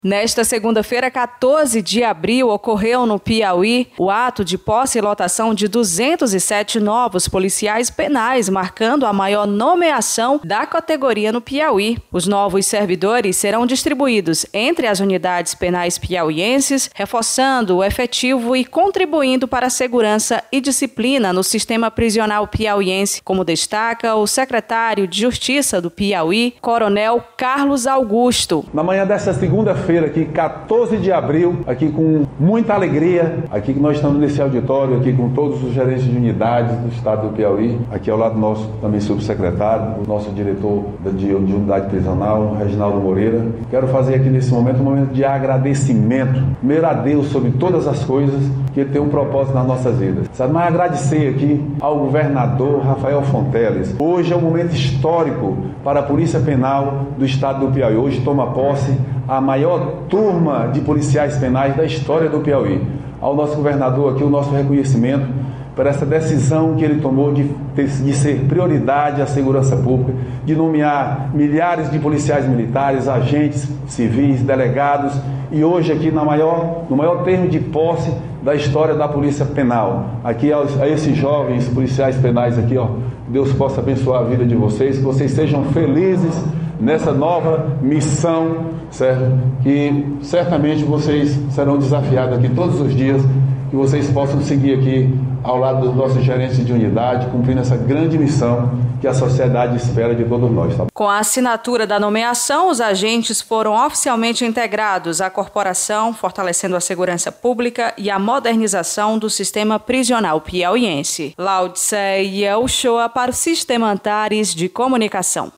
Nesta segunda-feira, 14 de abril, ocorreu no Piauí o ato de posse e lotação de 207 novos policiais penais, marcando a maior nomeação da categoria no Piauí. Os novos servidores serão distribuídos entre as unidades penais piauienses, reforçando o efetivo e contribuindo para a segurança e disciplina no sistema prisional piauiense, como destaca o secretário de Justiça do Piauí, Coronel Carlos Augusto. Na manhã desta segunda-feira, aqui 14 de abril, aqui com muita alegria, aqui que nós estamos nesse auditório, aqui com todos os gerentes de unidades do estado do Piauí, aqui ao lado nosso também subsecretário, o nosso diretor de unidade prisional, Reginaldo Moreira. Quero fazer aqui nesse momento um momento de agradecimento, primeiro a Deus sobre todas as coisas, que Ele tem um propósito nas nossas vidas. Mas agradecer aqui ao governador Rafael Fonteles. Hoje é um momento histórico para a Polícia Penal do estado do Piauí. Hoje toma posse a maior turma de policiais penais da história do Piauí. Ao nosso governador aqui, o nosso reconhecimento por essa decisão que ele tomou de ser prioridade a segurança pública, de nomear milhares de policiais militares, agentes civis, delegados, e hoje aqui no maior termo de posse da história da Polícia Penal. Aqui a esses jovens policiais penais aqui, Deus possa abençoar a vida de vocês, que vocês sejam felizes nessa nova missão, certo? Que certamente vocês serão desafiados aqui todos os dias, que vocês possam seguir aqui ao lado dos nossos gerentes de unidade, cumprindo essa grande missão que a sociedade espera de todos nós. Tá? Com a assinatura da nomeação, os agentes foram oficialmente integrados à corporação, fortalecendo a segurança pública e a modernização do sistema prisional piauiense. Laudiceia Uchoa para o Sistema Antares de Comunicação.